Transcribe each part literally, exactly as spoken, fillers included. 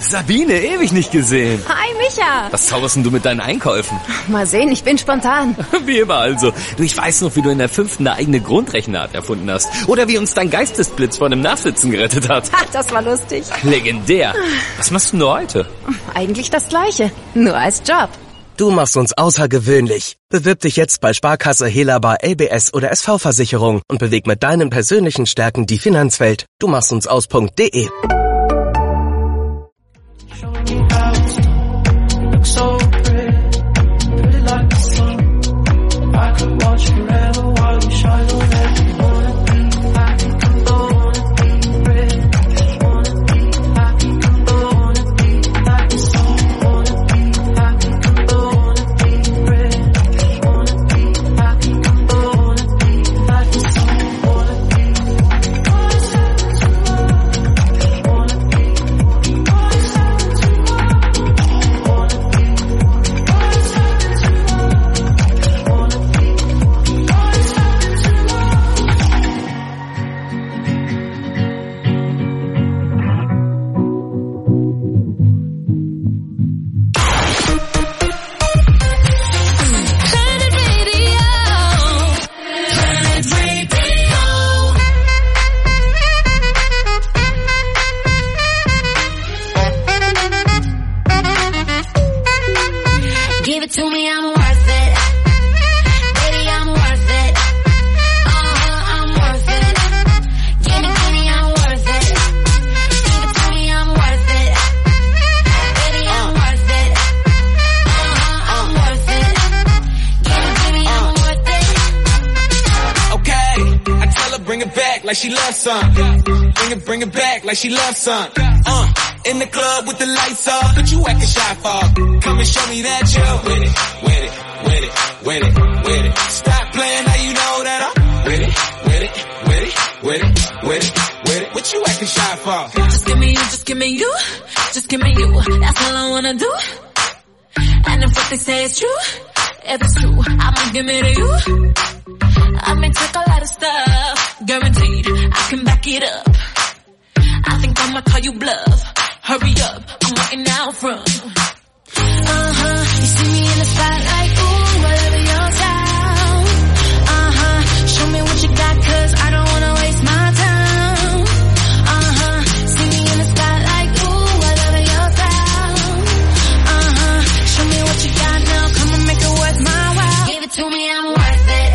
Sabine, ewig nicht gesehen. Hi, Micha. Was zauberst denn du mit deinen Einkäufen? Mal sehen, ich bin spontan. Wie immer also. Du, ich weiß noch, wie du in der fünften eine eigene Grundrechenart erfunden hast. Oder wie uns dein Geistesblitz vor dem Nachsitzen gerettet hat. Ha, das war lustig. Legendär. Was machst du denn heute? Eigentlich das Gleiche, nur als Job. Du machst uns außergewöhnlich. Bewirb dich jetzt bei Sparkasse, Helaba, L B S oder S V-Versicherung und beweg mit deinen persönlichen Stärken die Finanzwelt. Du machst uns aus punkt de. So pretty, pretty like the sun. I could watch forever while you shine on everyone. I wanna be pretty, wanna be happy, wanna be like the sun. Wanna be happy, wanna be pretty, wanna be happy, wanna be like the sun. Wanna be like she loves some. Bring it, bring it back like she loves some. Uh, in the club with the lights off, but you acting shy for. Come and show me that you're with it, with it, with it, with it, with it. Stop playing, now you know that I'm with it, with it, with it, with it, with it, with it. What you acting shy for? Just give me you, just give me you, just give me you. That's all I wanna do. And if what they say is true, if it's true, I'ma give it to you. I may take a lot of stuff, guaranteed I can back it up. I think I'ma call you bluff. Hurry up, I'm waiting out front. Uh-huh, you see me in the spotlight, ooh, I love your style. Uh-huh, show me what you got, cause I don't wanna waste my time. Uh-huh, see me in the spotlight, ooh, I love your style. Uh-huh, show me what you got now, come and make it worth my while. Give it to me, I'm worth it.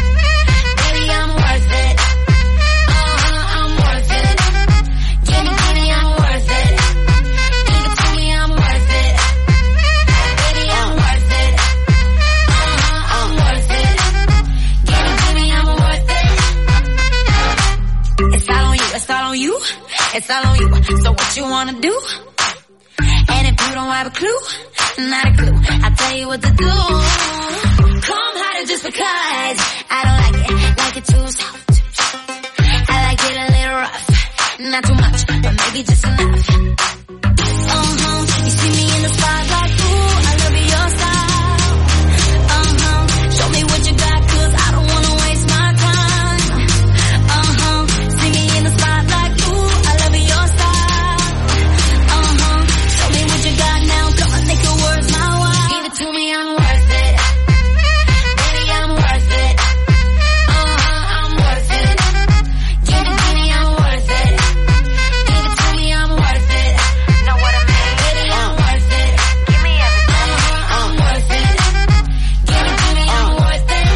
It's all on you, so what you wanna do? And if you don't have a clue, not a clue, I'll tell you what to do. Come harder just because I don't like it, like it too soft. I like it a little rough, not too much, but maybe just enough. Uh-huh, you see me in the spotlight, ooh, I love your style. Uh-huh, show me what you got, cause I don't wanna waste my time. Uh-huh, see me in the spotlight, ooh, I love your style. Uh-huh, show me what you got now, come on, make it worth my while. Give it to me, I'm worth it. Baby, I'm worth it. Uh-huh, I'm worth it. Give it to me, I'm worth it. Give it to me, I'm worth it. Know what I mean? Baby, I'm worth it. Give me everything. Uh-huh, I'm worth it. Give it to me, I'm worth it.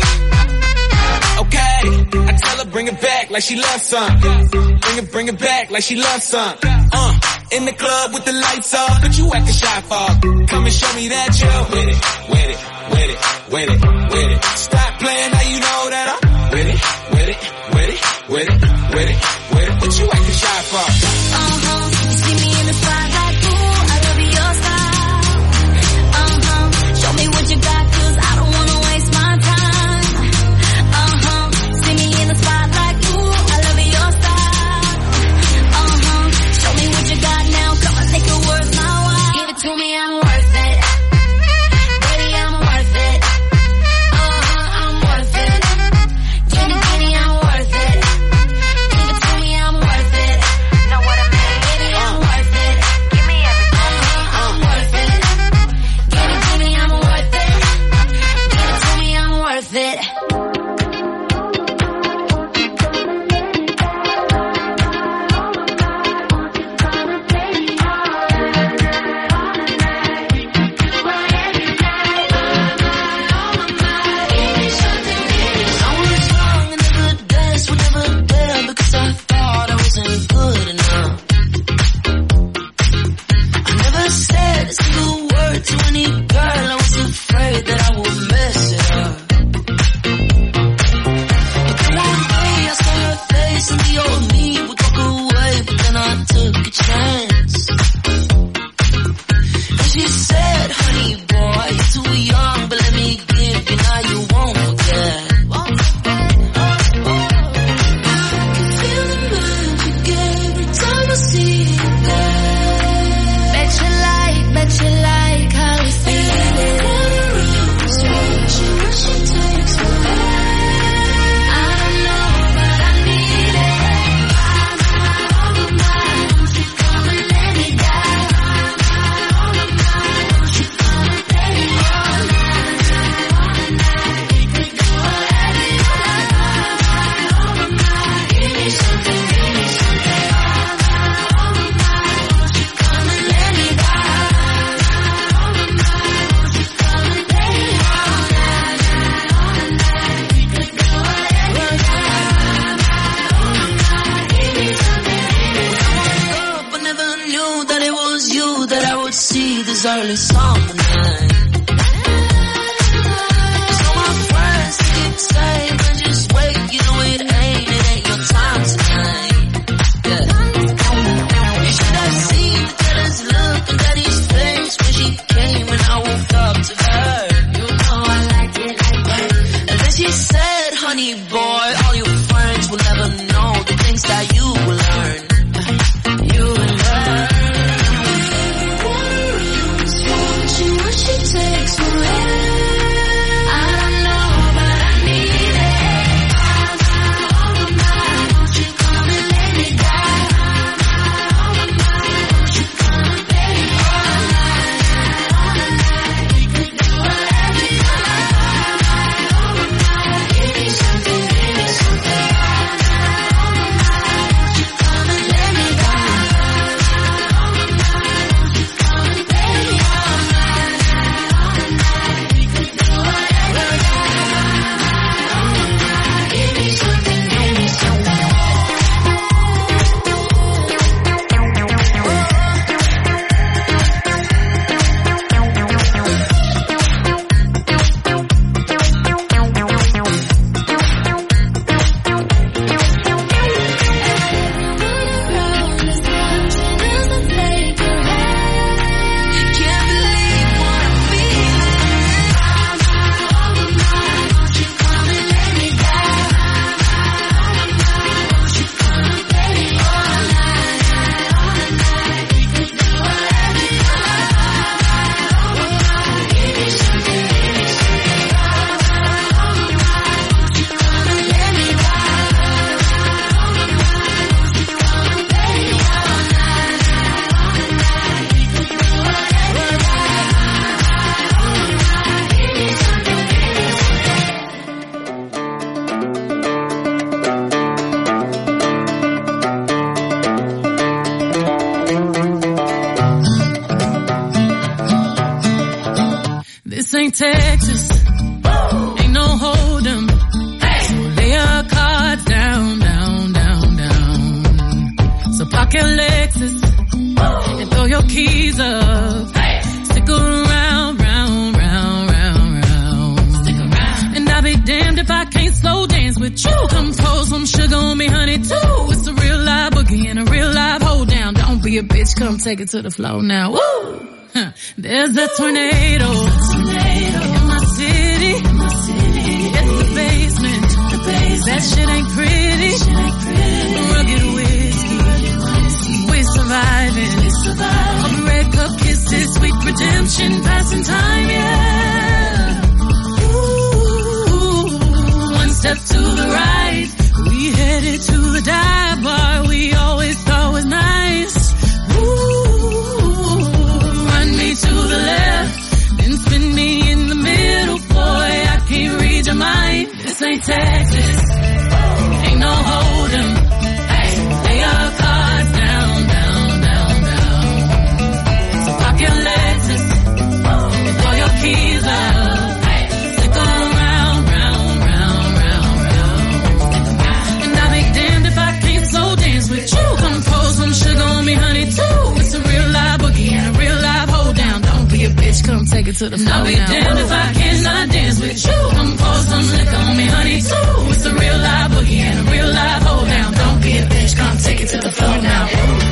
Okay, I tell her bring it back like she loves some. Bring it, bring it back like she loves some. Uh, in the club with the lights off, but you acting shy for. Come and show me that you're with it, with it, with it, with it, with it. Stop playing, now you know that I'm with it, with it, with it, with it, with it, with it. What you acting shy for? Uh-huh, you see me in the spotlight, ooh, I love your style. Uh-huh, show me what you got, cause I don't wanna waste my time. Uh-huh, see me in the spotlight, ooh, I love your style. Uh-huh, show me what you got now, come on, make it worth my while. Give it to me, I'm worth it. Baby, I'm worth it. Uh-huh, I'm worth it. Give it to me, I'm worth it. Give it to me, see this early summer night. So my friends keep saying, just wait, you know it ain't, it ain't your time tonight. Yeah. You should have seen the jealous look on Daddy's face when she came and I woke up to her. You know I like it like that. And then she said, honey boy, all your friends will never know the things that you will learn. You will learn. What she takes away, I don't know, but I need it. All of mine, won't you come and lay me down? All of mine, won't you come and baby all night, all night. We could do whatever you like. All of mine, give me something, give me something. All of mine, won't you come and lay me down? All of mine, won't you come and baby all night. This ain't Texas, ain't no hold'em. So lay your cards down, down, down, down. So park your Lexus and throw your keys up. Stick around, round, round, round, round. Stick around. And I'll be damned if I can't slow dance with you. Come pour some sugar on me, honey, too. It's a real live boogie and a real live hold down. Don't be a bitch, come take it to the floor now. Woo! Huh. There's a tornado, tornado in my city. In my city. It's the basement. The basement. That shit ain't pretty. Shit ain't pretty. Rugged whiskey. Rugged whiskey. We're surviving. We're surviving. All the red cup kisses, sweet redemption, passing time, yeah. Ooh, one step to the right, we headed to the dive bar we always thought was nice. To the left, then spin me in the middle, boy, I can't read your mind. This ain't Texas, ain't no hold'em. Hey, lay your cards down, down, down, down. So park your Lexus, throw your keys up. Hey, stick around, round, round, round, round. And I'll be damned if I can't slow dance with you. Come pour some sugar on me, honey, too. It's a real live boogie and a real live hold down. Don't be a bitch, come take it to the floor. I'll be now. Damned if I cannot dance with you. Come pour some liquor on me, honey, too. It's a real live boogie and a real live hold down. Don't be a bitch, come take it to the floor now.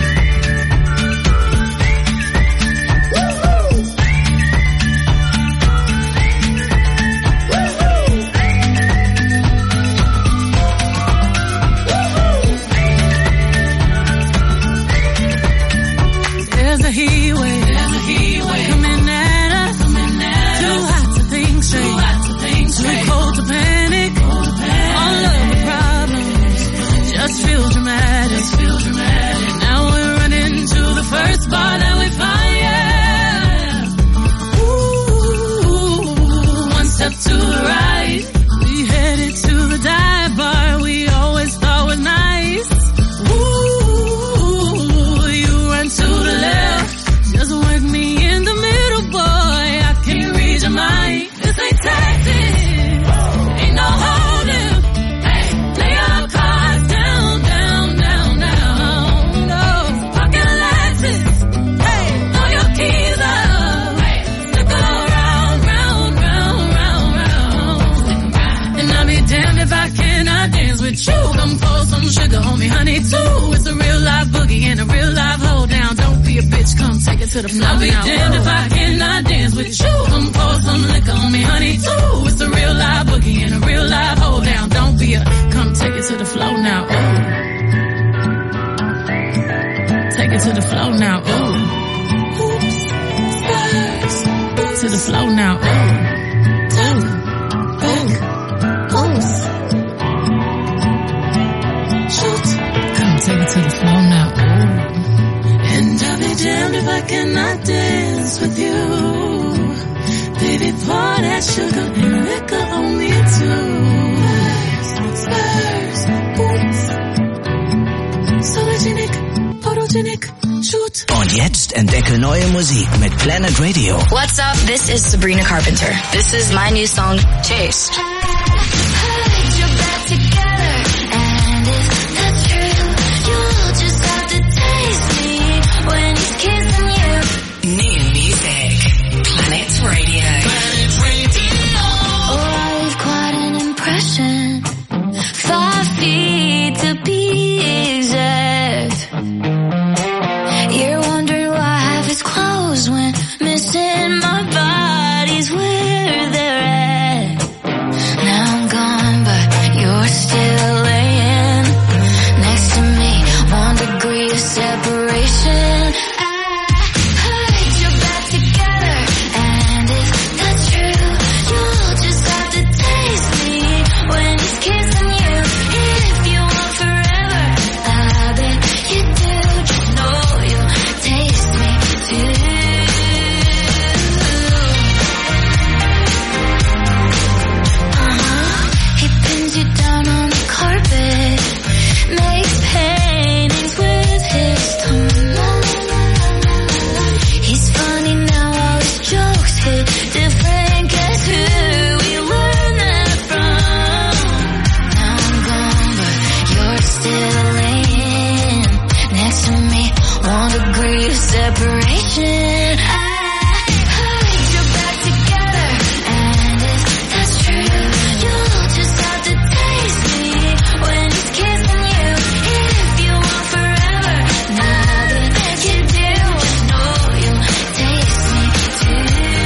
There's a heat wave, there's a heat wave coming at us, coming at too us. Hot to think straight, too hot to think straight, too cold to panic, cold to panic. All of the problems me honey too. It's a real live boogie and a real live hold down. Don't be a bitch, come take it to the floor. I'll be damned if I cannot dance with you. Come pour some liquor on me honey too. It's a real live boogie and a real live hold down. Don't be a, come take it to the floor now. Ooh. Take it to the floor now. Ooh. Oops. Spurs. To the floor now. Ooh. Ooh. Ooh. Oops. Shoot. Come take it to the floor now. Ooh. And I'll be damned if I cannot dance with you. Baby, pour that sugar and liquor on me too. Spurs. Boots. Sologenic. Photogenic. Shoot. Und jetzt entdecke neue Musik mit Planet Radio. What's up? This is Sabrina Carpenter. This is my new song, Chase. New music. Planet Radio. Planet Radio. Oh, I leave quite an impression. Five feet to be exact. You're wondering why half is closed when missing my body's where they're at. Now I'm gone, but you're still laying next to me. One degree of separation. I heard you're back together, and if that's true, you'll just have to taste me when he's kissing you. If you want forever, I bet you do. Just know you'll taste me too. Uh-huh. He pins you down on the carpet, makes paintings with his tongue. He's funny now, all his jokes hit different. Guess who we learned that from? Now I'm gone, but you're still laying next to me. One degree of separation. I heard you're back together, and if that's true, you'll just have to taste me when he's kissing you. If you want forever, now that you do, just know you'll taste me too.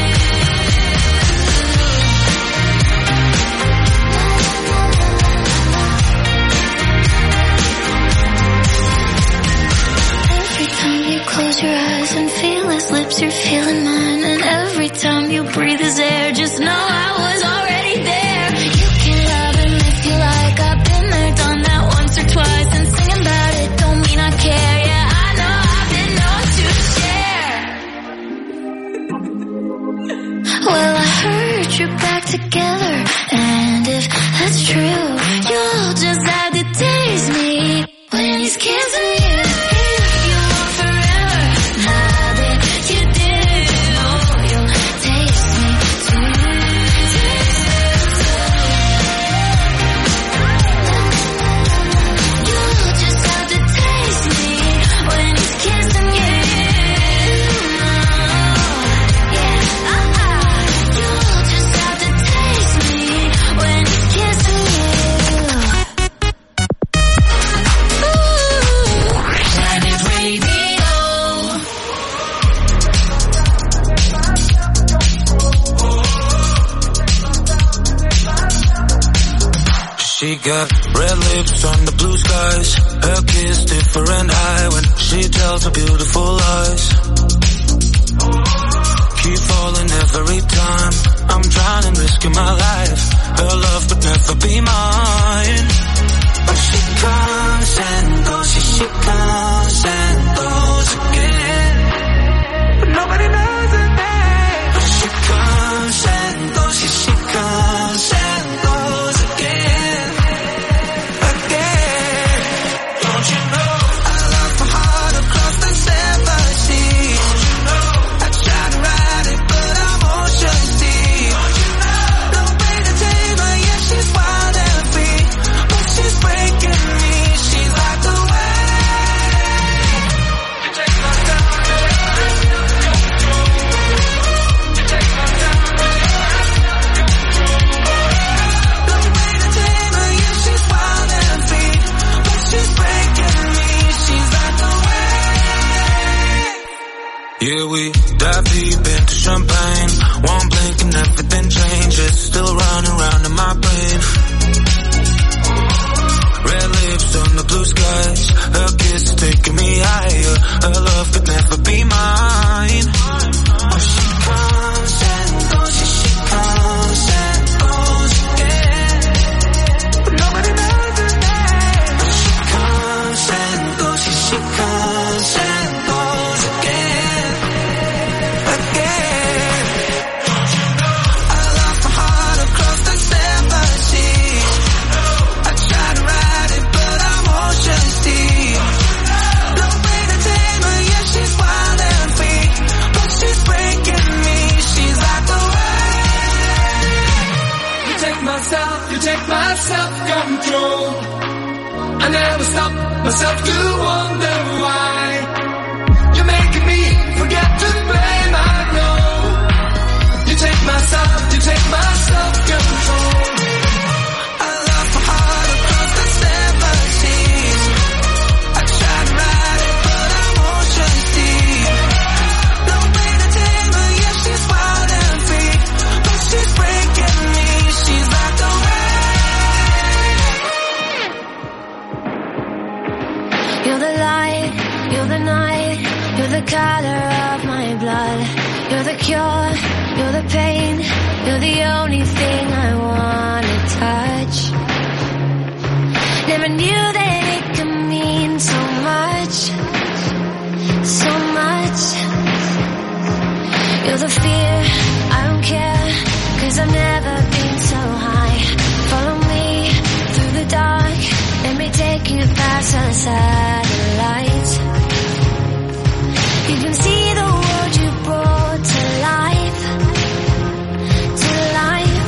Every time you close your eyes and feel his lips, you're feeling mine. And every time you breathe his air, just know I was already there. You can love him if you like. I've been there, done that once or twice. And singing about it don't mean I care. Yeah, I know I've been known to share. Well, I heard you're back together, and if that's true, you'll just have to taste me when he's kissing you. If you want forever, now that you do, you'll taste me too. You'll just have to taste me when he's kissing you. Yeah, uh-uh. You'll just have to taste me when he's kissing you. Ooh. Planet Radio. She got red lips on the blue skies. Her kiss different eye when she tells her beautiful lies. Keep falling every time I'm trying and risking my life. Her love would never be mine. But she comes and goes, she, she comes and goes again. But nobody knows her name. But she comes and goes, she, she comes and goes again. Again. Don't you know I love my heart across the seven seas. Don't you know I try to ride it, but I'm ocean deep. Don't you know no way to tame her, yeah, she's wild and free. But she's breaking me, she's like the way. Dive deep into champagne. One blink and everything changes. Still running around in my brain. Red lips on the blue skies. Her kiss is taking me higher. Her love could never be mine. Oh, she comes and goes, yeah, she comes and goes again. But nobody knows her name. Oh, she comes and goes, yeah, she comes and goes again. Again. I lost my heart across the seven seas. I tried to ride it, but I'm ocean's deep. No way to tame her, yeah, she's wild and free. But she's breaking me, she's like the wind. You take myself, you take my self-control. I never stop myself to wonder why. You're making me forget to blame, I know. You take myself, you take my self-control. I lost my heart across the seven seas. I tried to ride it, but I'm ocean's deep. No way to tame her, yeah, she's wild and free. But she's breaking me, she's like the wind. You're the light, you're the night, you're the color of my blood. You're the cure, you're the pain, you're the only thing I wanna touch. Never knew that it could mean so much, so much. You're the fear, I don't care, cause I've never been so high. Follow me through the dark, let me take you past the satellites. You can see the world you brought to life, to life.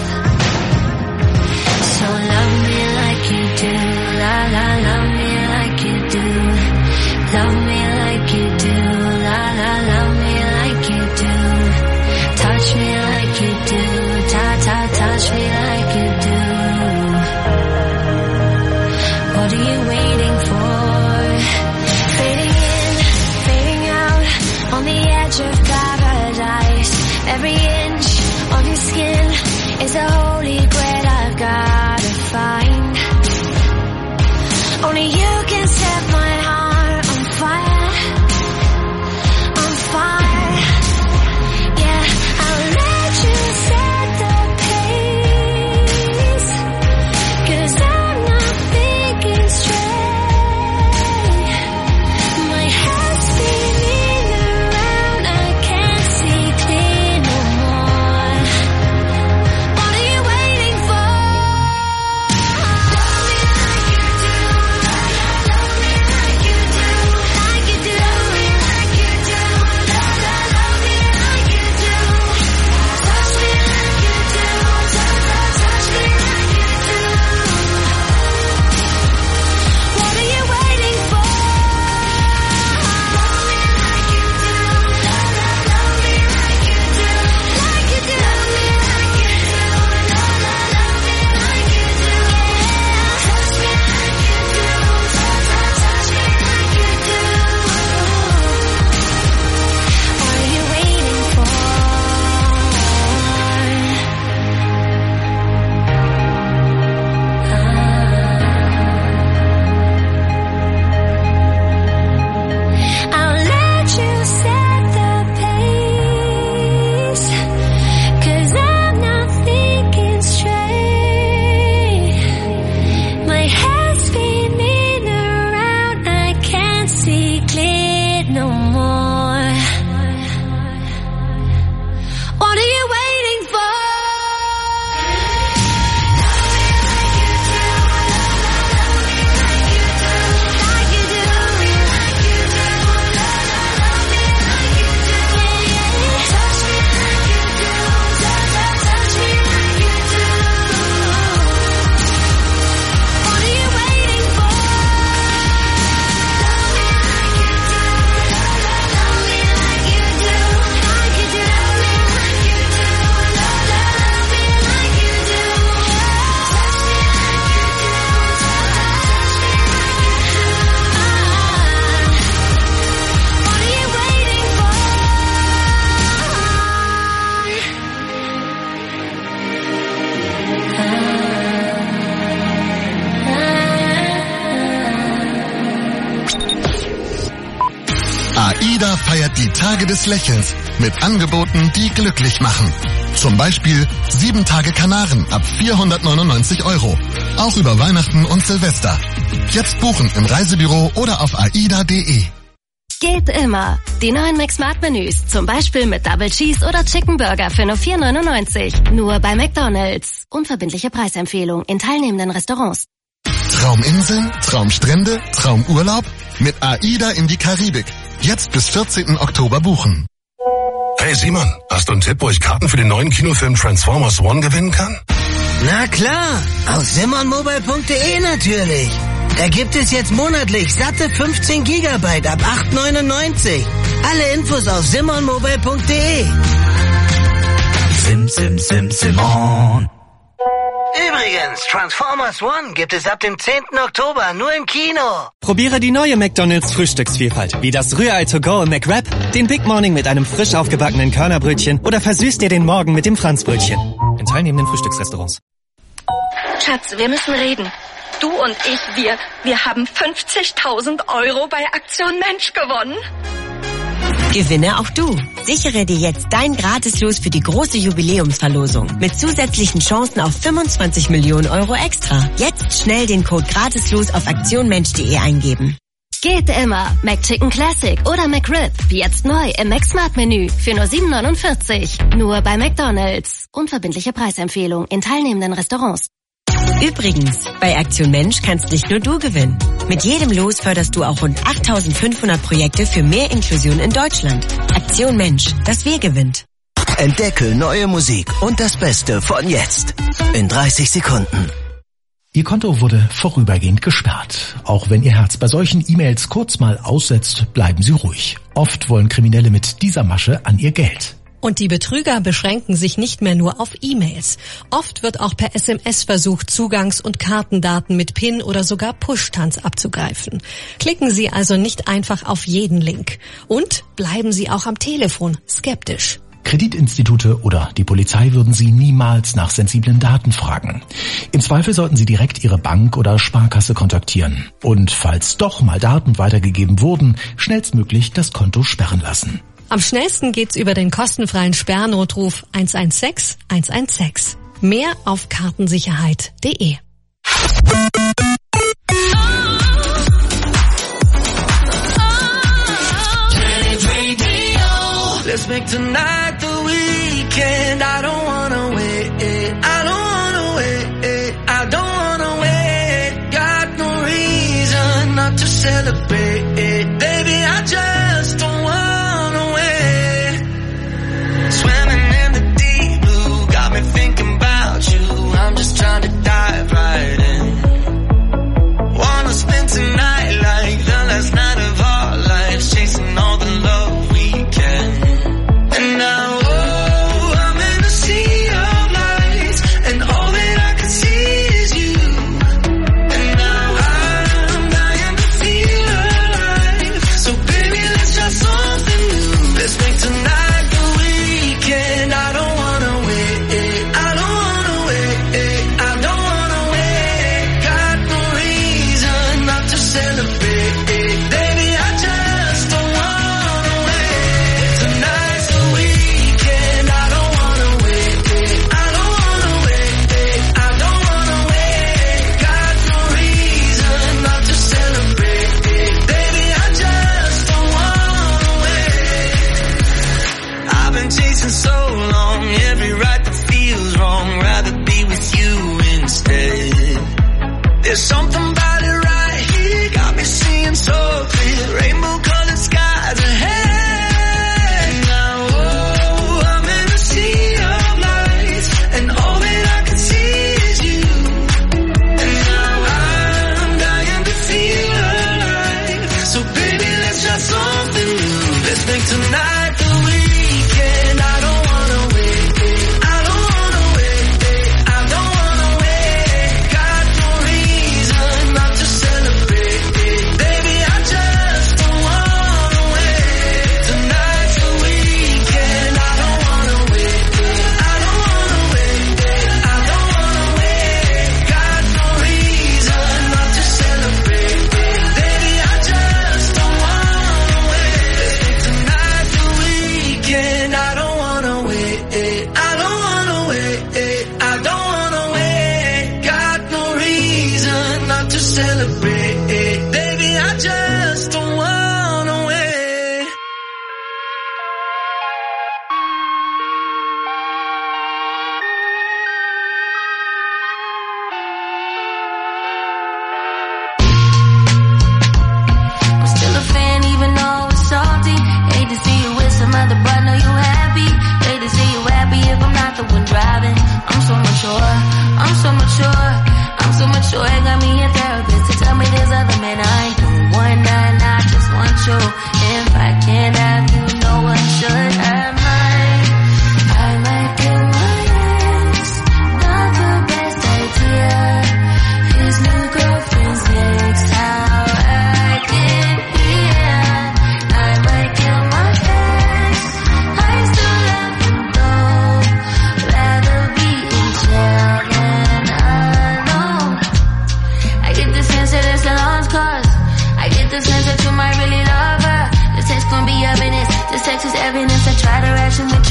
So love me like you do, la la, love me like you do. Love me like you do, la la, love me like you do. Touch me like you do, ta ta, touch me like you do. What are you waiting for? Fading in, fading out, on the edge of paradise. Every inch of your skin is a holy grail I've gotta find. Only you can set my heart on fire, on fire. Yeah, I'll let you set the pace, cause I'm not thinking straight. My head's spinning around, I can't see clear no more. What are you waiting for? Tage des Lächelns mit Angeboten, die glücklich machen. Zum Beispiel sieben Tage Kanaren ab vierhundertneunundneunzig Euro. Auch über Weihnachten und Silvester. Jetzt buchen im Reisebüro oder auf aida punkt de. Geht immer. Die neuen McSmart-Menüs, zum Beispiel mit Double Cheese oder Chicken Burger für nur vier neunundneunzig. Nur bei McDonald's. Unverbindliche Preisempfehlung in teilnehmenden Restaurants. Trauminseln, Traumstrände, Traumurlaub? Mit AIDA in die Karibik. Jetzt bis vierzehnten Oktober buchen. Hey Simon, hast du einen Tipp, wo ich Karten für den neuen Kinofilm Transformers One gewinnen kann? Na klar, auf simonmobile punkt de natürlich. Da gibt es jetzt monatlich satte fünfzehn Gigabyte ab acht neunundneunzig. Alle Infos auf simonmobile punkt de. Sim, sim, sim, Simon. Übrigens, Transformers One gibt es ab dem zehnten Oktober nur im Kino. Probiere die neue McDonald's Frühstücksvielfalt, wie das Rührei to go im McWrap, den Big Morning mit einem frisch aufgebackenen Körnerbrötchen oder versüßt dir den Morgen mit dem Franzbrötchen. In teilnehmenden Frühstücksrestaurants. Schatz, wir müssen reden. Du und ich, wir, wir haben fünfzigtausend Euro bei Aktion Mensch gewonnen. Gewinne auch du. Sichere dir jetzt dein Gratislos für die große Jubiläumsverlosung mit zusätzlichen Chancen auf fünfundzwanzig Millionen Euro extra. Jetzt schnell den Code Gratislos auf aktionmensch punkt de eingeben. Geht immer. McChicken Classic oder McRib. Jetzt neu im McSmart-Menü für nur sieben neunundvierzig. Nur bei McDonald's. Unverbindliche Preisempfehlung in teilnehmenden Restaurants. Übrigens, bei Aktion Mensch kannst nicht nur du gewinnen. Mit jedem Los förderst du auch rund achttausendfünfhundert Projekte für mehr Inklusion in Deutschland. Aktion Mensch, das Wir gewinnt. Entdecke neue Musik und das Beste von jetzt. In dreißig Sekunden. Ihr Konto wurde vorübergehend gesperrt. Auch wenn Ihr Herz bei solchen E-Mails kurz mal aussetzt, bleiben Sie ruhig. Oft wollen Kriminelle mit dieser Masche an Ihr Geld. Und die Betrüger beschränken sich nicht mehr nur auf E-Mails. Oft wird auch per S M S versucht, Zugangs- und Kartendaten mit PIN oder sogar Push-Tanz abzugreifen. Klicken Sie also nicht einfach auf jeden Link. Und bleiben Sie auch am Telefon skeptisch. Kreditinstitute oder die Polizei würden Sie niemals nach sensiblen Daten fragen. Im Zweifel sollten Sie direkt Ihre Bank oder Sparkasse kontaktieren. Und falls doch mal Daten weitergegeben wurden, schnellstmöglich das Konto sperren lassen. Am schnellsten geht's über den kostenfreien Sperrnotruf eins eins sechs eins eins sechs. Mehr auf kartensicherheit punkt de. Let's make tonight the weekend. I don't wanna wait. I don't wanna wait. I don't wanna wait. Got no reason not to celebrate. Baby, I just don't wanna wait. Swimming in the deep blue, got me thinking about you. I'm just trying to dive right in. Wanna spend tonight like the last night of our lives, chasing all the love we can. And now, oh, I'm in a sea of lights, and all that I can see is you. And now I'm dying to feel alive. So baby, let's try something new. Let's make tonight the weekend. I don't wanna wait. I don't wanna wait. I don't wanna wait. Got no reason not to celebrate. Baby, I just don't wanna wait. Tonight's the weekend. I don't wanna wait. I don't wanna wait. I don't wanna wait. Got no reason not to celebrate. Baby, I just don't wanna wait. I've been chasing so long, every right that feels wrong. Rather be with you instead. There's something about it right here, got me seeing so clear. Rainbow colored skies ahead. Now, oh, I'm in a sea of lights, and all that I can see is you. And now I'm dying to feel alive. So baby, let's try something new. Let's make tonight the weekend. I don't wanna wait.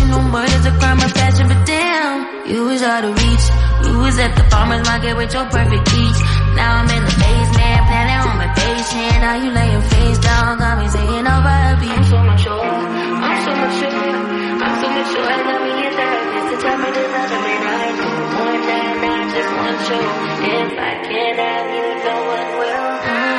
Emotional murder's a crime of passion, but damn, you was out of reach. You was at the farmer's market with your perfect peach. Now I'm in the basement, planning on my patient. Now you laying face down, got me saying over a beat. I'm so much sure, I'm so much sure, I'm so much sure. I love me in darkness, the time of the other man. I do one night, not just one show. If I can't have you, no one will.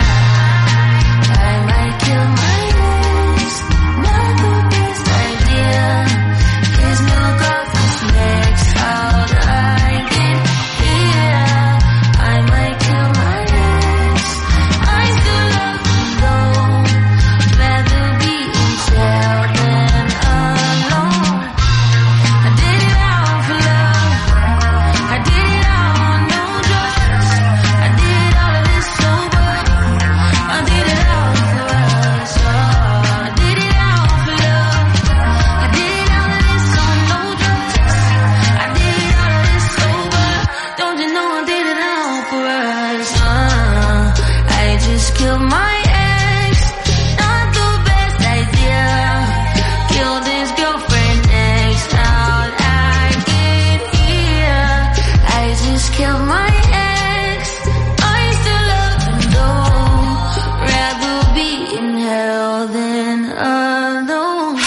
I might kill my ex, not the best idea. His new girlfriend's next, how'd I get here? I might kill my ex, I still love him though. Rather be in jail than alone. I did it all for love, I did it all on no drugs. I did all of this sober, I did it all for us. Oh, I did it all for love, I did all of this on no drugs. I did all of this sober, don't you know I did it all for us. Uh, I just killed my ex, not the best idea. Killed his girlfriend next, how'd I get here? I just killed my ex, I still love him though. Rather be in hell than alone.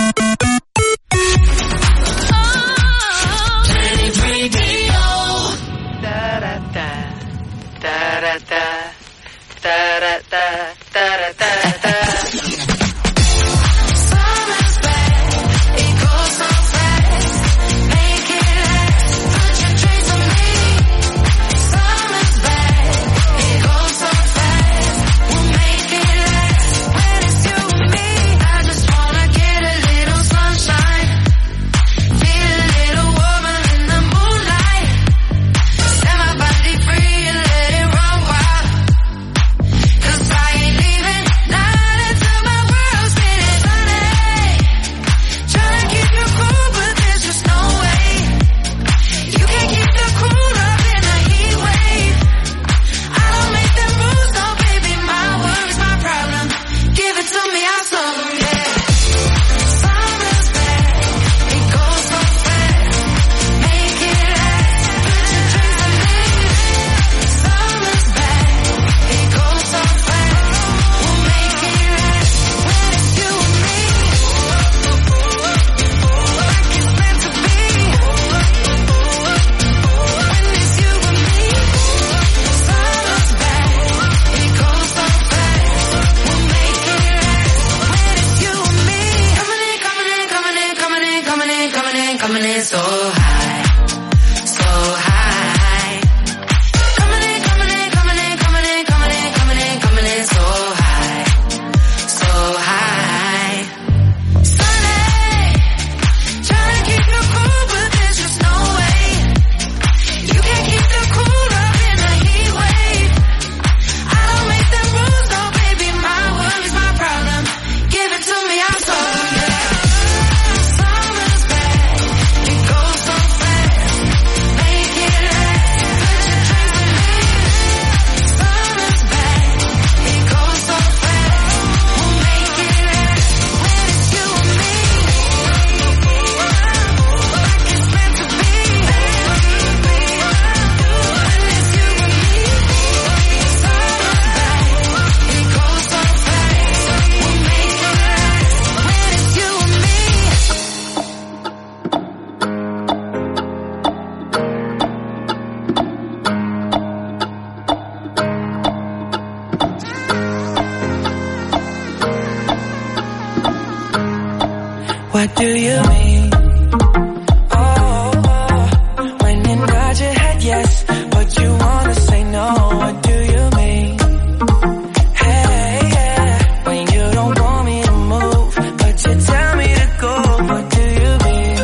Planet Radio. Da da da da da da da da da da da da. Summer's back, it goes so fast. Make it last, put your trace on me. Summer's back, it goes so fast. We'll make it last when it's you and me. I just wanna get a little sunshine, feel a little warmer in the moonlight. Set my body free and let it run wild. 'Cause I ain't leaving, not until my world's getting sunny. Tryna keep you cool, but there's just no way. You can't keep the cool up in a heat wave. I don't make them rules, no baby, my worries, my problem. Give it to me, I'll solve them, yeah. Summer's back, it goes so fast. Make it last, put your drinks on me. Summer's back, it goes so fast. We'll make it last when it's you and me. Like it's meant to be. When it's you and me. Summer's back, it goes so fast. We'll make it last when it's you and me. Coming in, coming in, coming in, coming in, coming in, coming in, coming in so high, so high. Coming in, coming in, coming in, coming in, coming in, coming in, coming in so high, so high. Sunny, tryna keep you cool, but there's just no way. You can't keep the cool up in a heat wave. I don't make them rules, no baby, my worries, my problem. Give it to me, I'll solve them, yeah. Summer's back, it goes so fast. Make it last, put your drinks on me. Summer's back, it goes so fast. We'll make it last when it's you and me. Like it's meant to be. When it's you and me. Summer's back, it goes so fast. We'll make it last when it's you and me. What do you mean? Oh, oh, when you nod your head yes, but you wanna say no. What do you mean? Hey, yeah, when you don't want me to move, but you tell me to go. What do you mean?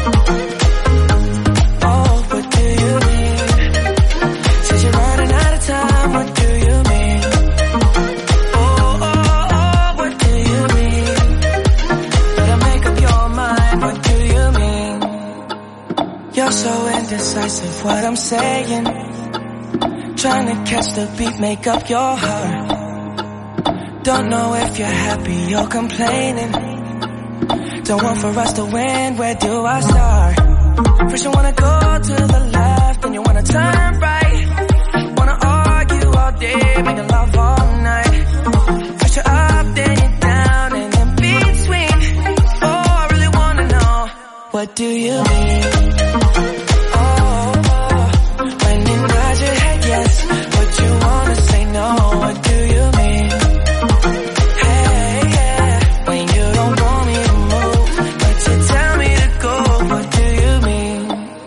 Oh, what do you mean? Said you're running out of time. What do you mean? Oh, oh, oh, what do you mean? Better make up your mind. What do you mean? You're so indecisive. What I'm saying, trying to catch the beat, make up your heart. Don't know if you're happy or complaining. Don't want for us to win, where do I start? First you wanna go to the left, then you wanna turn right. Wanna argue all day, making love all night. First you're up, then you're down, and in between. Oh, I really wanna know, what do you mean? Oh, oh, when you nod your head yes, but you wanna say no, what do you mean? Hey, yeah, when you don't want me to move, but you tell me to go, what do you mean?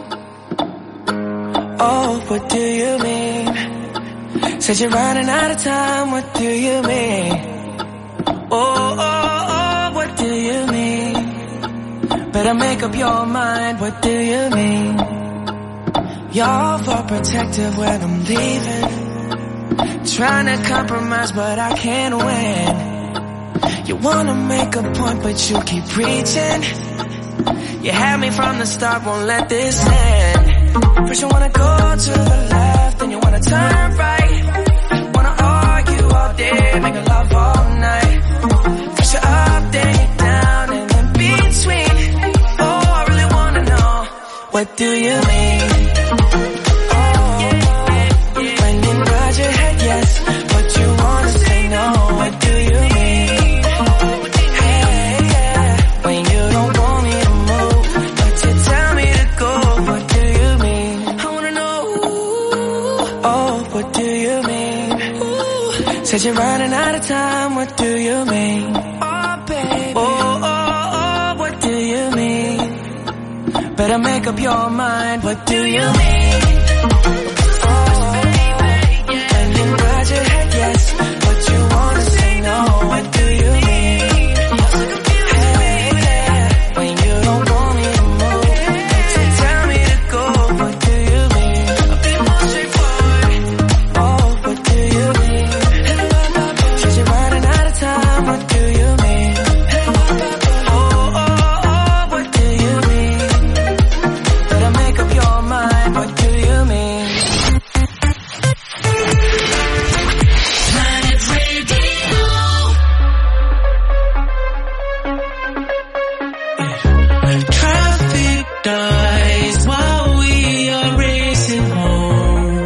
Oh, what do you mean? Said you're running out of time, what do you mean? Oh, oh, oh, what do you mean? Better make up your mind, what do you mean? You're overprotective when I'm leaving. Trying to compromise, but I can't win. You wanna make a point, but you keep preaching. You had me from the start, won't let this end. First you wanna go to the left, then you wanna turn right. Wanna argue all day, make love all night. First you're up, then you're down, and in between. Oh, I really wanna know, what do you mean? Oh, when you nod your head yes, but you wanna say no, what do you mean? Hey, yeah, when you don't want me to move, but you tell me to go, what do you mean? I wanna know, oh, what do you mean? Said you're running out of time, what do you mean? Oh, baby. Oh, oh, oh, what do you mean? Better make up your mind, what do you mean? Oh, and you nod your head yes, but you wanna say no, what do you mean? Hey, yeah, when you don't want me to move, but you tell me to go, what do you mean? I'll be more straightforward. Oh, what do you mean? Said you're running out of time, what do you mean? Oh, oh, oh, what do you mean? Better make up your mind, what do you mean? Planet Radio. Traffic dies while we are racing home.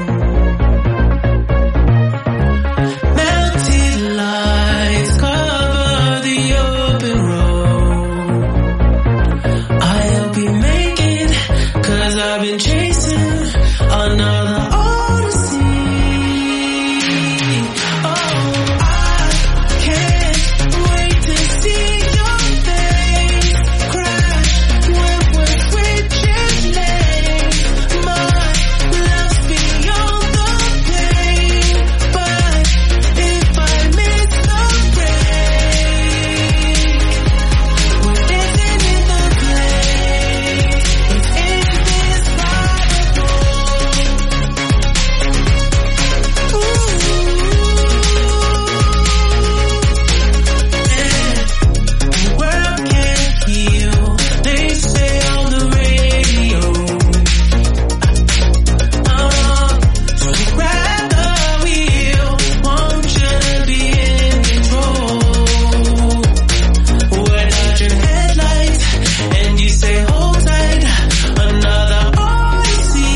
Melted lights cover the open road. I'll be making, cause I've been chasing another odyssey. Oh, I can't wait to see your face crash when we're switching lanes. My love's beyond the pain, but if I miss the break, we're dancing in the place. It's indescribable. The world can't heal, they say on the radio. Uh, so grab the wheel, want you to be in control. We're not your headlights, and you say hold tight, another odyssey.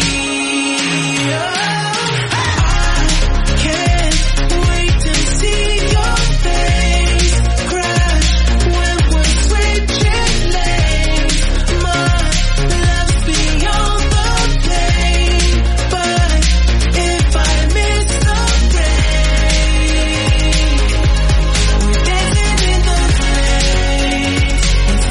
I can't wait to see your face crash when we're switching lanes. My love's beyond the pain, but if I miss the break, we're dancing in the place. It's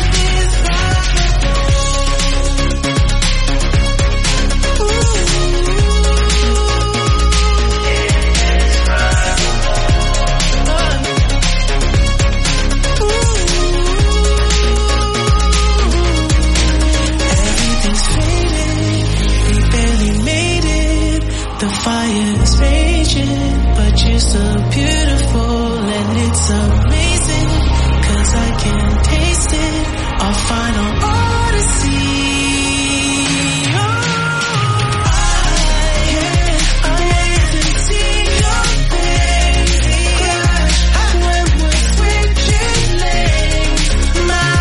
Everything's fading, we barely made it. The fire is raging, but you're so beautiful and it's amazing. Cause I can taste it, our final odyssey. Oh, I can't wait to see your face crash when we're switching lanes. My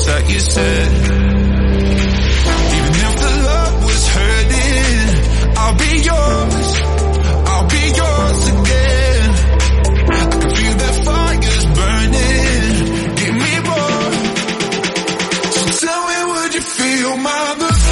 words that you said. Even if the love was hurting, I'll be yours, I'll be yours again. I can feel that fire's burning, give me more. So tell me, would you feel my love?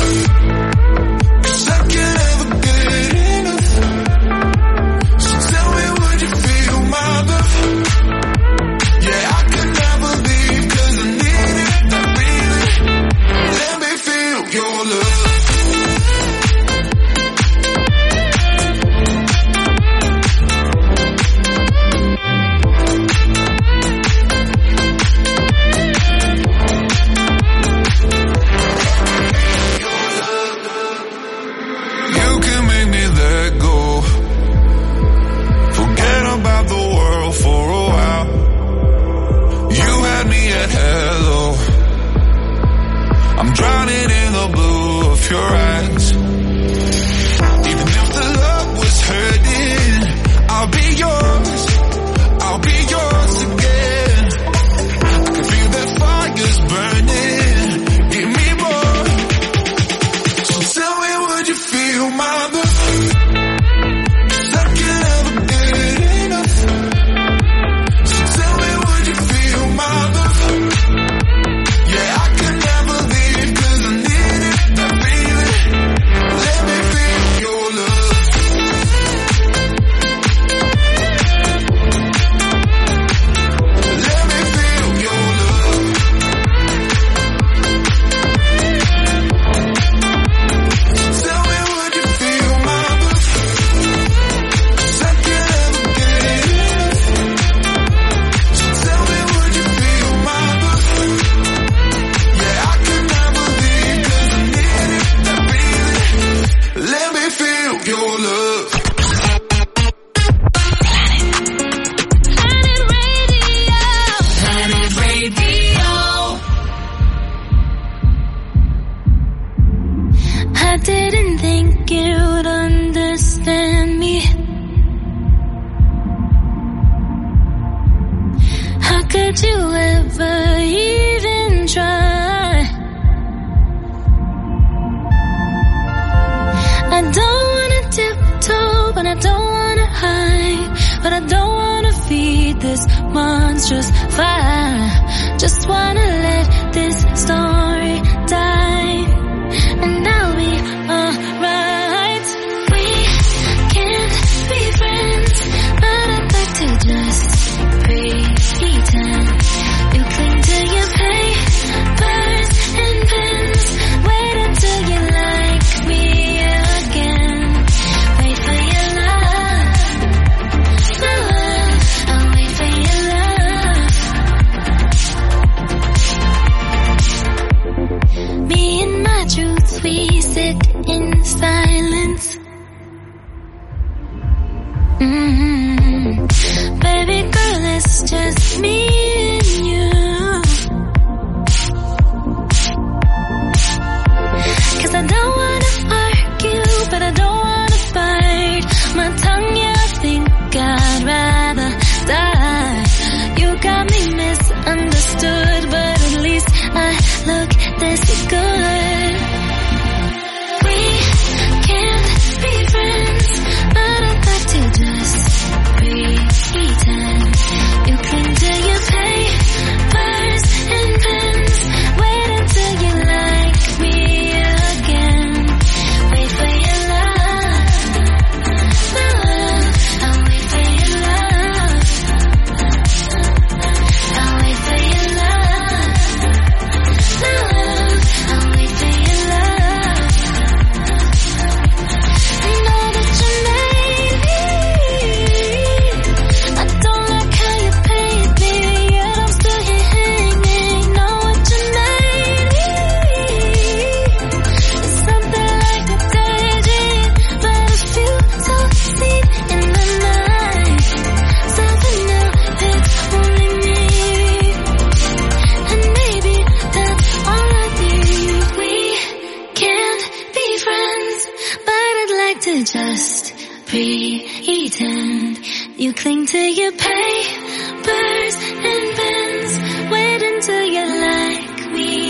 pretend. You cling to your papers and pens. Wait until you like me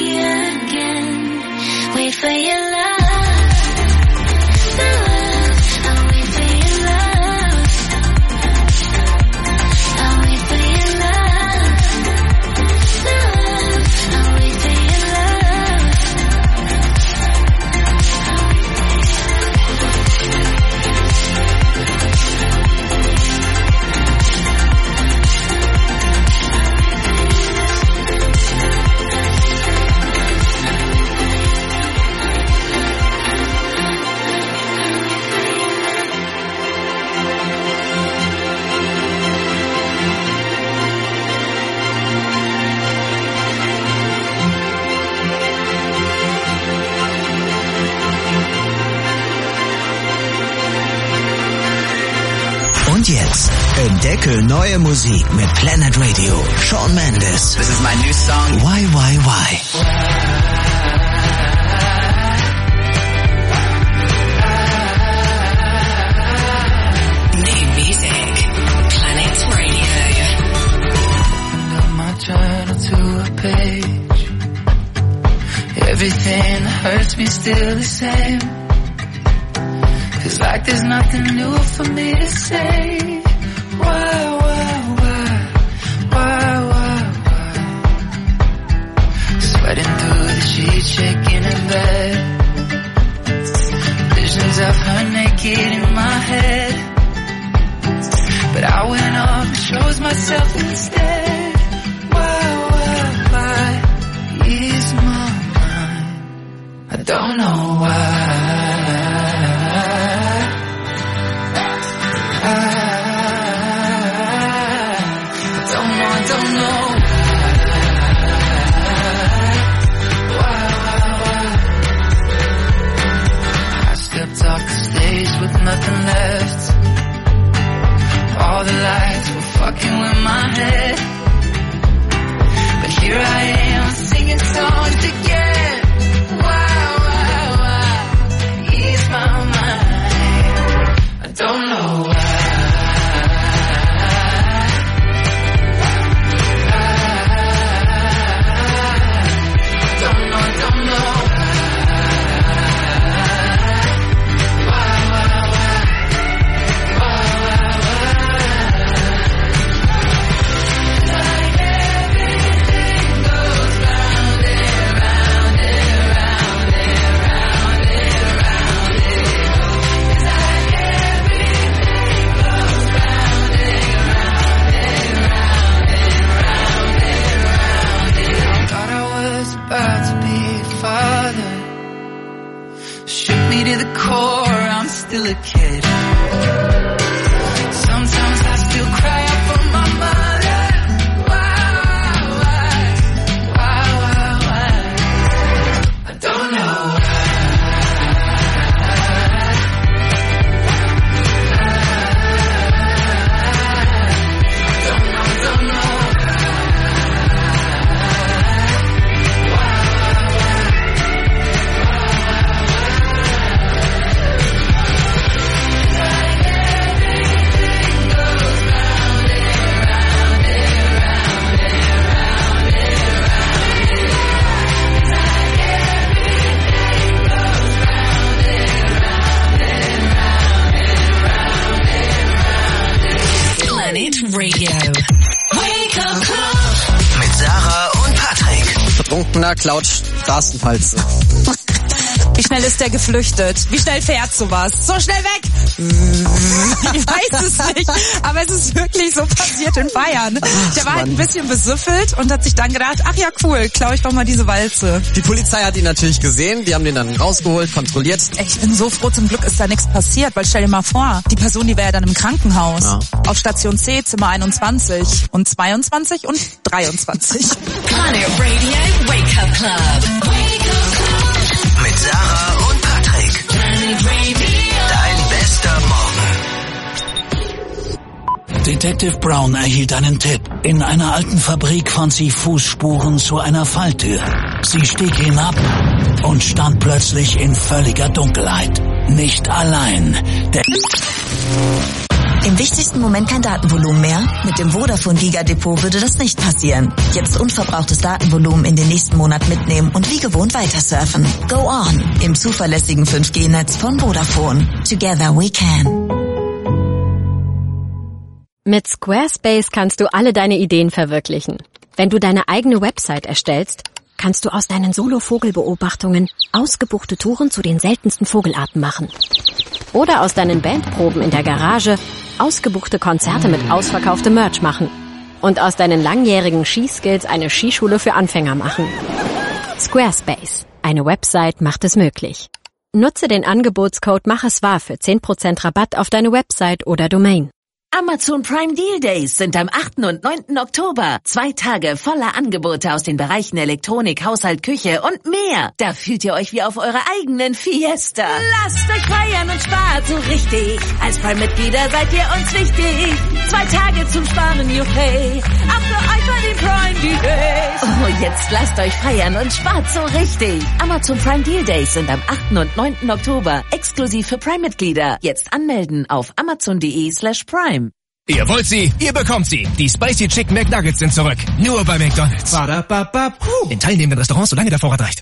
for your love. Love, I'll wait for your love. I'll wait for your love. Love, I'll wait for your love. Und jetzt entdecke neue Musik mit Planet Radio. Shawn Mendes. This is my new song. Why, why, why? New music. Planet Radio. Up my journal to a page. Everything that hurts me still the same. Feels like there's nothing new for me to say. Why, why, why, why, why, why? Sweating through the sheets, shaking in bed. Visions of her naked in my head. But I went off and chose myself instead. Why, why, why? Ease my mind. I don't know why. Nothing left. All the lights were fucking with my head. But here I am singing songs again. Why, why, why? Ease my mind. I don't know why. I don't know, I don't know. To the core, I'm still a kid. Sometimes I still cry out for my mother. Why, why, why, why, why? I don't know why. Don't know, don't know. Radio. Wake up Club. Mit Sarah und Patrick. Betrunkener klaut Straßenfalze. Wie schnell ist der geflüchtet? Wie schnell fährt sowas? So schnell weg! Ich weiß es nicht, aber es ist wirklich so passiert in Bayern. Der war halt ein bisschen besüffelt und hat sich dann gedacht, ach ja cool, klaue ich doch mal diese Walze. Die Polizei hat ihn natürlich gesehen, die haben den dann rausgeholt, kontrolliert. Ich bin so froh, zum Glück ist da nichts passiert, weil stell dir mal vor, die Person, die wäre ja dann im Krankenhaus. Ja. Auf Station C, Zimmer einundzwanzig und zweiundzwanzig und dreiundzwanzig. Planet Radio Wake Up Club. Wake Up Club. Mit Sarah und Patrick. Planet Radio. Dein bester Morgen. Detective Brown erhielt einen Tipp. In einer alten Fabrik fand sie Fußspuren zu einer Falltür. Sie stieg hinab und stand plötzlich in völliger Dunkelheit. Nicht allein. Der Im wichtigsten Moment kein Datenvolumen mehr? Mit dem Vodafone Giga Depot würde das nicht passieren. Jetzt unverbrauchtes Datenvolumen in den nächsten Monat mitnehmen und wie gewohnt weiter surfen. Go on im zuverlässigen fünf G Netz von Vodafone. Together we can. Mit Squarespace kannst du alle deine Ideen verwirklichen. Wenn du deine eigene Website erstellst, kannst du aus deinen Solo-Vogelbeobachtungen ausgebuchte Touren zu den seltensten Vogelarten machen. Oder aus deinen Bandproben in der Garage ausgebuchte Konzerte mit ausverkauftem Merch machen. Und aus deinen langjährigen Skiskills eine Skischule für Anfänger machen. Squarespace. Eine Website macht es möglich. Nutze den Angebotscode Mach es wahr für zehn Prozent Rabatt auf deine Website oder Domain. Amazon Prime Deal Days sind am achten und neunten Oktober. Zwei Tage voller Angebote aus den Bereichen Elektronik, Haushalt, Küche und mehr. Da fühlt ihr euch wie auf eurer eigenen Fiesta. Lasst euch feiern und spart so richtig. Als Prime-Mitglieder seid ihr uns wichtig. Zwei Tage zum Sparen, juchey. Auch für euch bei den Prime Deal Days. Oh, jetzt lasst euch feiern und spart so richtig. Amazon Prime Deal Days sind am achten und neunten Oktober. Exklusiv für Prime-Mitglieder. Jetzt anmelden auf amazon.de slash prime. Ihr wollt sie, ihr bekommt sie. Die Spicy Chicken McNuggets sind zurück. Nur bei McDonald's. In teilnehmenden Restaurants, solange der Vorrat reicht.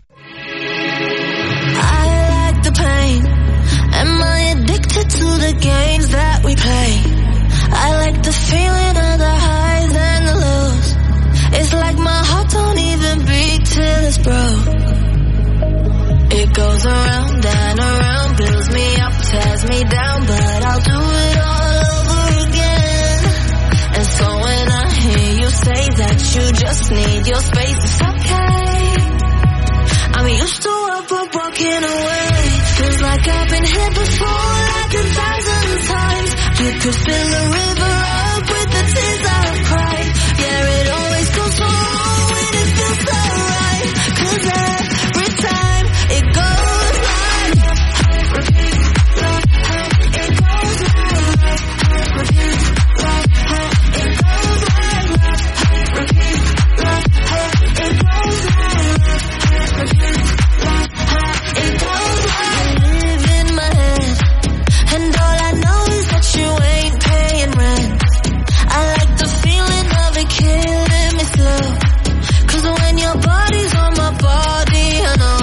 I like the pain. Am I addicted to the games that we play? I like the feeling of the highs and the lows. It's like my heart don't even beat till it's broke. It goes around and around, builds me up, tears me down, but I'll do it all over again. And so when I hear you say that you just need your space, it's okay. I'm used to what we're walking away. Feels like I've been here before, like a thousand times. You could fill the river up with the tears I've cried. Yeah, it always goes so wrong when it feels so right. 'Cause every time it goes like it goes like it goes like it goes like live in my head, and all I know is that you ain't paying rent. I like the feeling of it killing me slow, 'cause when your body's on my body, I know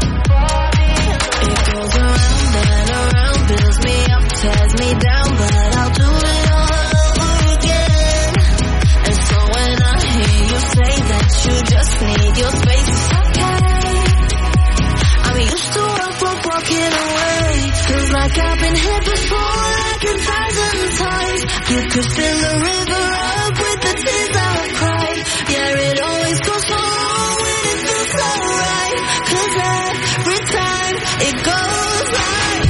it goes around and around, builds me up, tears me down, but I'll do it all over again. And so when I hear you say that you just need your space, it's okay. I'm used to what we're walking away. Feels like I've been here before, like a thousand times. You could fill the river up with the tears I've cried. Yeah, it always goes so wrong when it feels so right. 'Cause every time it goes like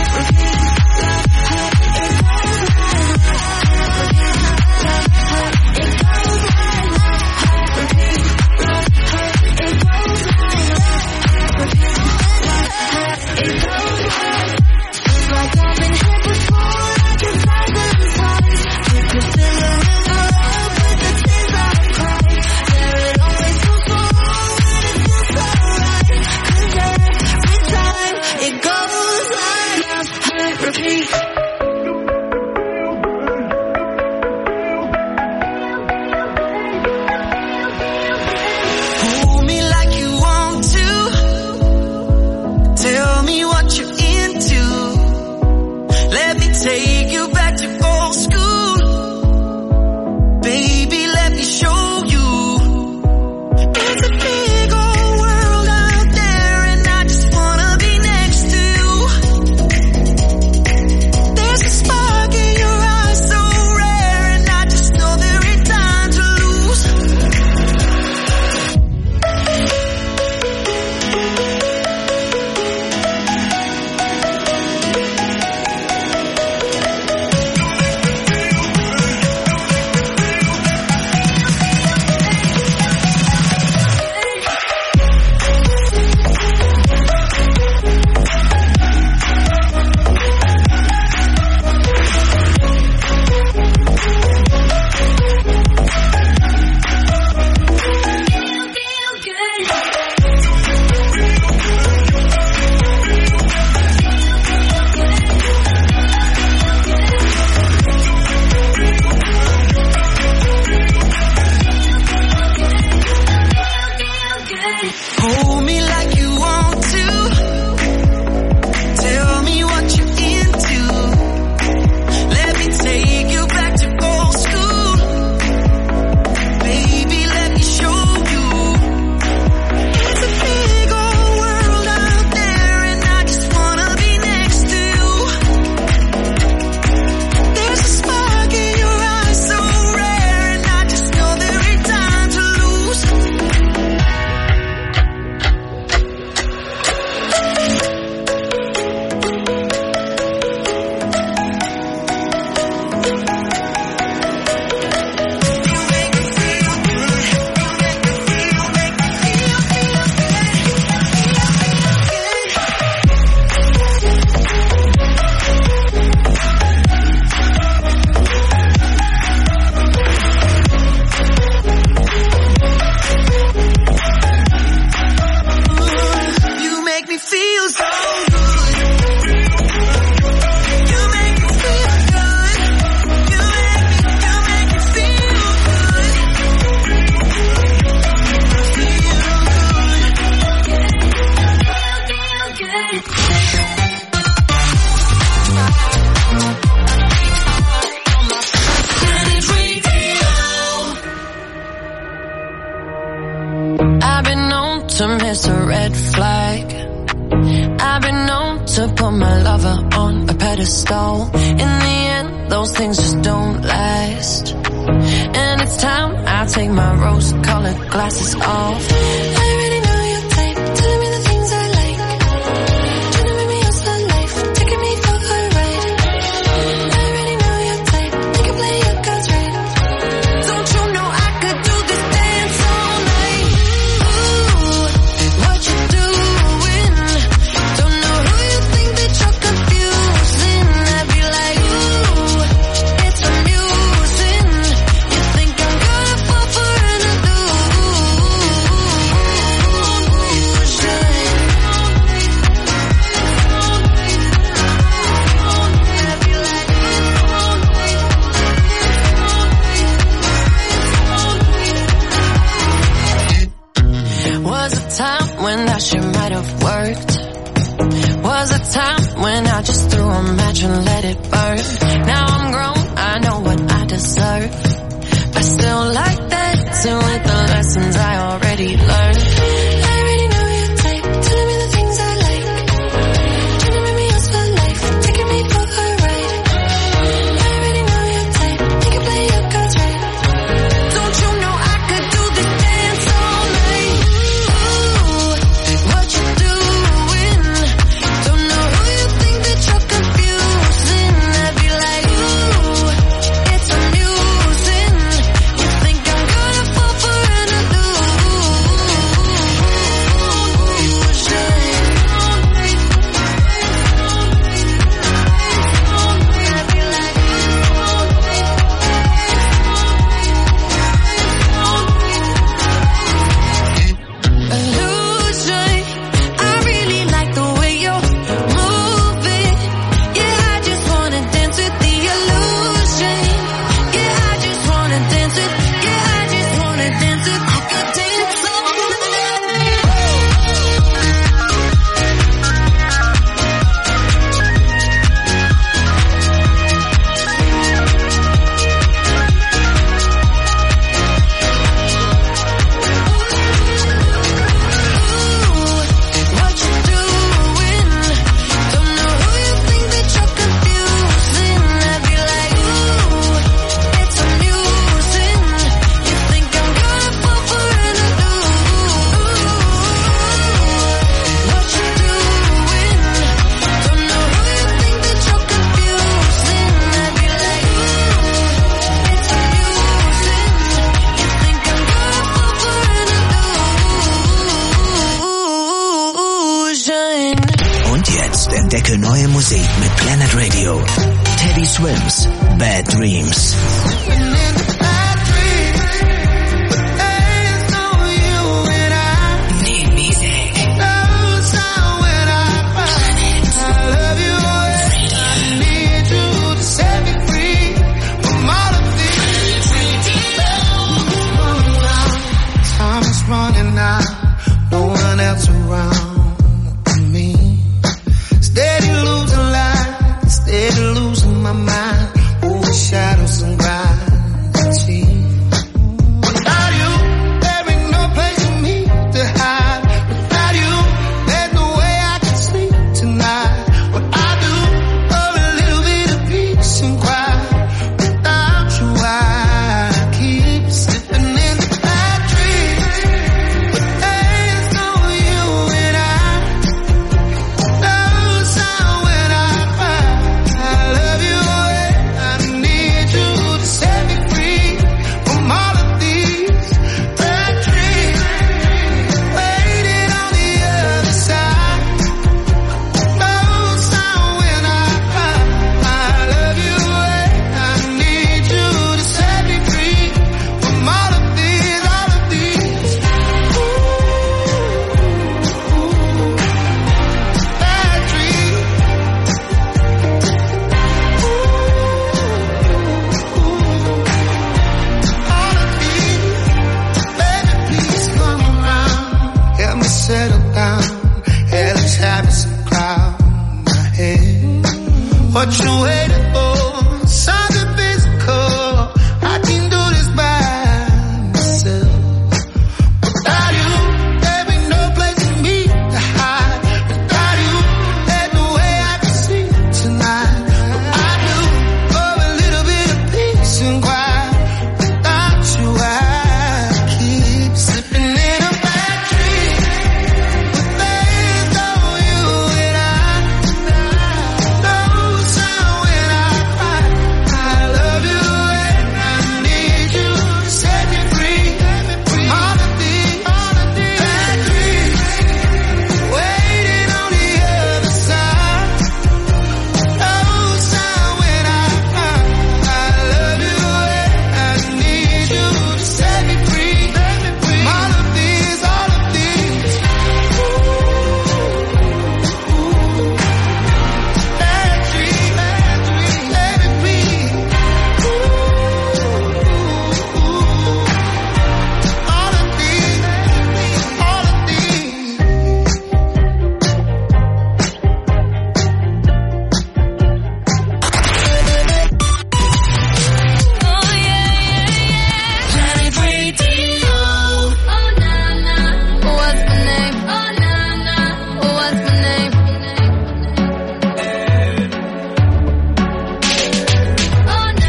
it to miss a red flag. I've been known to put my lover on a pedestal. In the end, those things just don't last. And it's time I take my rose-colored glasses off. I already know your type, telling me the things I like. Trying to make me else my life, taking me for a ride. I already know your type, you can play your cards right. Don't you know I could do this dance all night? Ooh, what you doing? Don't know who you think that you're confusing. I'd be like, ooh, it's amusing. You think I'm gonna fall for an illusion? Was a time when that shit might have worked. Was a time when I just threw a match and let it burn. Now I'm grown, I know what I deserve. I still like dancing with the lessons I already learned. I already know your type, telling me the things I like. Trying to make me else my life, taking me for a ride. I already know your type, you can play your cards right. Don't you know I could do this dance all night? Ooh, what you doing? Don't know who you think that you're confusing. I'd be like, ooh, it's amusing. You think I'm gonna fall for an illusion? Illusion. I really like the way you're moving. Yeah, I just wanna dance with the illusion. Yeah, I just wanna dance with. Yeah, I just wanna dance with. I could dance all what you doing? Don't know who you think that you're confusing. I'd be like, ooh, it's amusing. You think I'm gonna fall for an illusion? What you doing? Don't know who you think that you're confusing. I'd be like, ooh, it's amusing. You think I'm gonna fall for an illusion? Und jetzt entdecke neue Musik mit Planet Radio. Teddy Swims, Bad Dreams. New music. Time is running out, no one else around me. Steady losing life, steady losing my mind. Over shadows and gravity. Without you, there ain't no place for me to hide. Without you, there's no way I can sleep tonight. What I do for a little bit of peace and quiet. Without you, I keep slipping into bad dreams. But there's no you and I. Knows how when I cry. I love you away. I need you to set me free from all of these bad dreams. Waiting on the other side. Knows how when I cry. I love you away. I need you to set me free from all of these, all of these. Bad dreams. All of these. Baby, please come around. Help me settle down. Hellish habits crowd my head. What you